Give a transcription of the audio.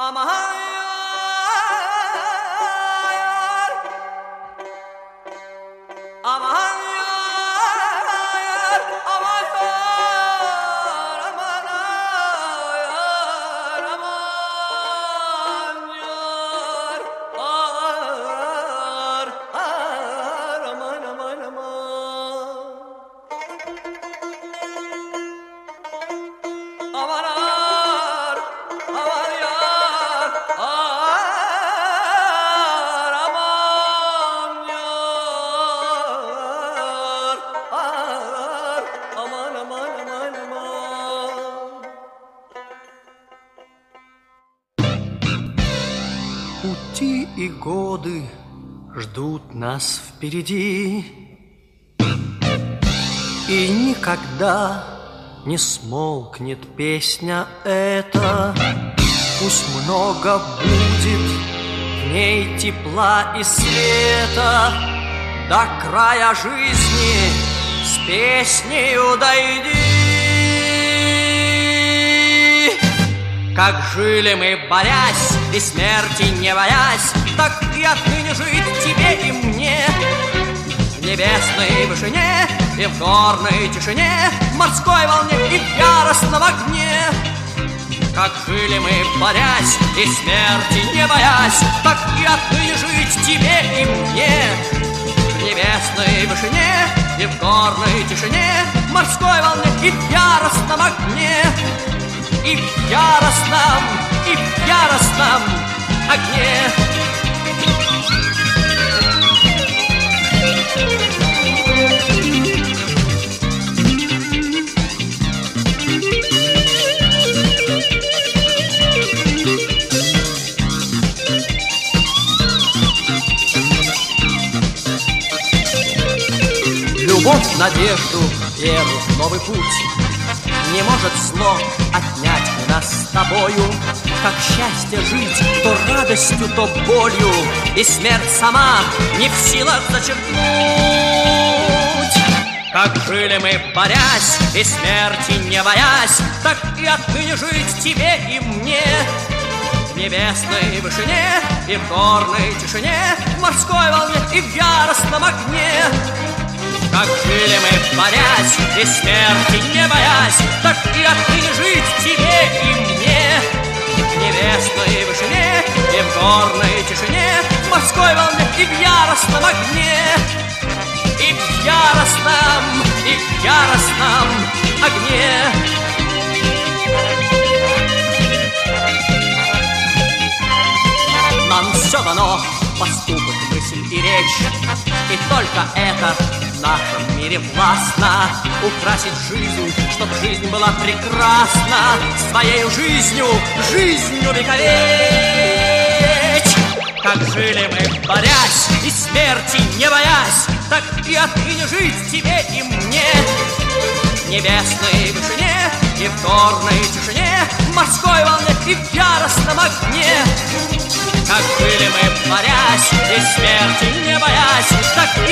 Пути и годы ждут нас впереди, и никогда не смолкнет песня эта. Пусть много будет в ней тепла и света, до края жизни с песнею дойди. Как жили мы, борясь и смерти не боясь, так и отныне жить тебе и мне. В небесной вышине и в горной тишине, в морской волне и в яростном огне. Как жили мы, борясь и смерти не боясь, так и отныне жить тебе и мне. В небесной вышине и в горной тишине, в морской волне и в яростном огне. И в яростном огне. Любовь, надежду, веру в новый путь не может зло отнять у нас с тобою. Как счастье жить то радостью, то болью, и смерть сама не в силах зачеркнуть. Как жили мы, борясь и смерти не боясь, так и отныне жить тебе и мне. В небесной вышине и в горной тишине, в морской волне и в яростном огне. Как жили мы, борясь и смерти не боясь, так и отныне жить тебе и мне. В небесной вышине и в горной тишине, в морской волне и в яростном огне. И в яростном огне. Нам все дано, поступок, мысль и речь, и только это в нашем мире властно. Украсить жизнь, чтоб жизнь была прекрасна, своею жизнью вековечь. Как жили мы, борясь и смерти не боясь, так и отныне жить тебе и мне. В небесной вышине и в горной тишине, в морской волне и в яростном огне. Как жили мы, борясь и смерти не боясь, так